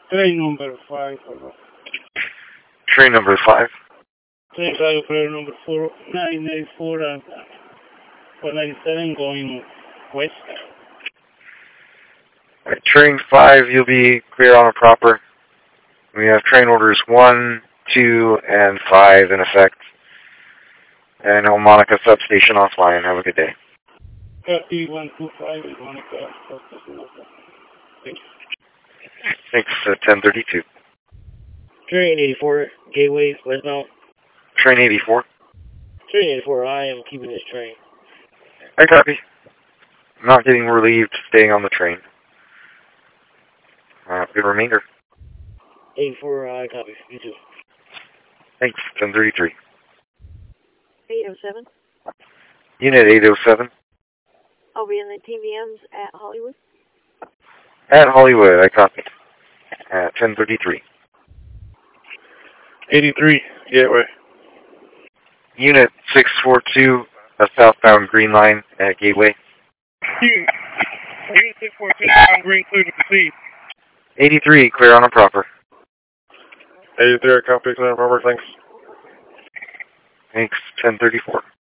Train number 5. Train number 5. Train flight operator number 4984 and 197 going west. Right, train 5, you'll be clear on a proper. We have train orders 1, 2, and 5 in effect. And Monica substation offline. Have a good day. 3125 is Monica substation offline. Thanks. Thanks, 1032. Train 84, Gateway, westbound. Train 84. Train 84, I am keeping this train. I copy. I'm not getting relieved, staying on the train. Good remainder. 84, I copy. You too. Thanks, 1033. 807. Unit 807. I'll be in the TVMs at Hollywood. At Hollywood, I copy. At 1033. 83, Gateway. Unit 642, a southbound Green Line at Gateway. Unit 642, I'm green, clear to proceed. 83, clear on a proper. 83, I copy, clear on proper, thanks. Thanks, 1034.